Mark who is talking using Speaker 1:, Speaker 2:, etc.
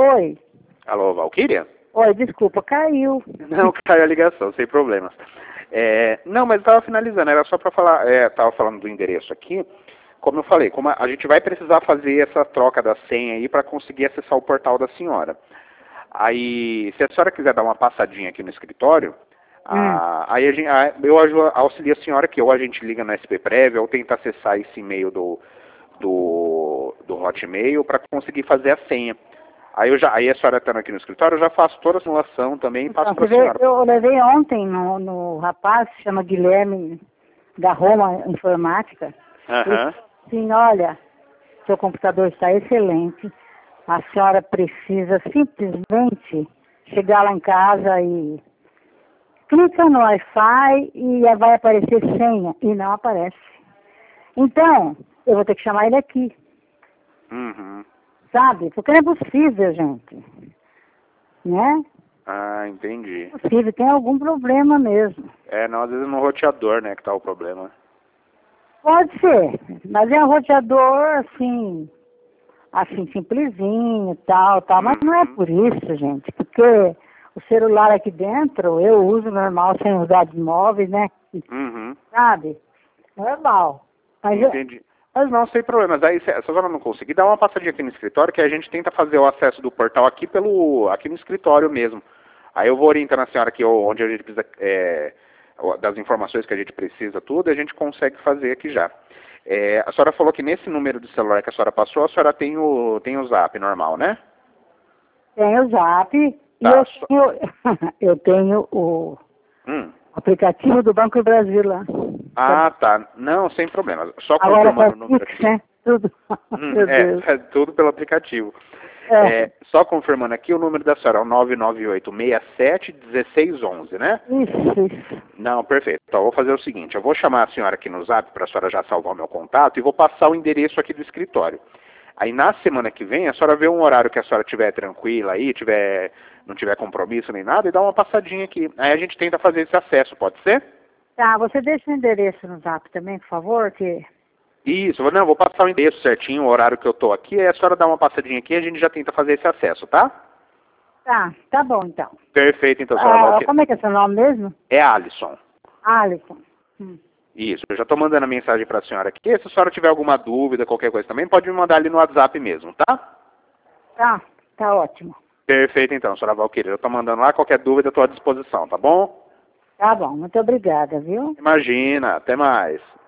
Speaker 1: Oi.
Speaker 2: Alô, Valquíria?
Speaker 1: Oi, desculpa, caiu.
Speaker 2: Não, caiu a ligação, sem problemas. Não, mas eu estava finalizando, era só para falar, estava falando do endereço aqui. Como eu falei, como a gente vai precisar fazer essa troca da senha aí para conseguir acessar o portal da senhora. Aí, se a senhora quiser dar uma passadinha aqui no escritório, aí eu auxilio a senhora que ou a gente liga no SP Prévia ou tenta acessar esse e-mail do Hotmail para conseguir fazer a senha. Aí a senhora estando aqui no escritório, eu já faço toda a simulação também e passo para a senhora.
Speaker 1: Eu levei ontem no rapaz, se chama Guilherme, da Roma Informática.
Speaker 2: Aham.
Speaker 1: Sim, olha, seu computador está excelente. A senhora precisa simplesmente chegar lá em casa e clica no Wi-Fi e vai aparecer senha. E não aparece. Então, eu vou ter que chamar ele aqui.
Speaker 2: Uhum.
Speaker 1: Sabe? Porque não é possível, gente. Né?
Speaker 2: Ah, entendi.
Speaker 1: Não é possível, tem algum problema mesmo.
Speaker 2: Não, às vezes no roteador, né, que tá o problema.
Speaker 1: Pode ser, mas é um roteador assim simplesinho, tal, mas não é por isso, gente, porque o celular aqui dentro eu uso normal, sem os dados móveis, né?
Speaker 2: Uhum.
Speaker 1: Sabe? Normal. Mas
Speaker 2: Entendi. Mas não, sem problemas. Aí, se a senhora não conseguir, dá uma passadinha aqui no escritório, que a gente tenta fazer o acesso do portal aqui no escritório mesmo. Aí eu vou orientando a senhora aqui onde a gente precisa, das informações que a gente precisa, tudo, a gente consegue fazer aqui já. A senhora falou que nesse número de celular que a senhora passou, a senhora tem o Zap normal, né?
Speaker 1: tem o Zap e
Speaker 2: Tá,
Speaker 1: eu tenho o aplicativo do Banco do Brasil lá.
Speaker 2: Ah, tá. Não, sem problema. Só
Speaker 1: Agora
Speaker 2: confirmando o número aqui.
Speaker 1: né? Tudo. Meu Deus.
Speaker 2: É tudo pelo aplicativo. Só confirmando aqui, o número da senhora é o 998671611, né?
Speaker 1: Isso.
Speaker 2: Não, perfeito. Então, eu vou fazer o seguinte, eu vou chamar a senhora aqui no Zap para a senhora já salvar o meu contato e vou passar o endereço aqui do escritório. Aí, na semana que vem, a senhora vê um horário que a senhora estiver tranquila aí, não tiver compromisso nem nada, e dá uma passadinha aqui. Aí a gente tenta fazer esse acesso, pode ser?
Speaker 1: Tá, você deixa o endereço no Zap também, por favor, que...
Speaker 2: Isso, não, vou passar o endereço certinho, o horário que eu tô aqui, aí a senhora dá uma passadinha aqui e a gente já tenta fazer esse acesso, tá?
Speaker 1: Tá bom então.
Speaker 2: Perfeito, então, senhora Valquíria.
Speaker 1: Como é que é seu nome mesmo?
Speaker 2: É Alisson.
Speaker 1: Alisson.
Speaker 2: Isso, eu já tô mandando a mensagem pra senhora aqui. Se a senhora tiver alguma dúvida, qualquer coisa também, pode me mandar ali no WhatsApp mesmo, tá?
Speaker 1: Tá ótimo.
Speaker 2: Perfeito, então, senhora Valquíria. Eu tô mandando lá, qualquer dúvida eu tô à disposição, tá bom?
Speaker 1: Tá bom, muito obrigada, viu?
Speaker 2: Imagina, até mais.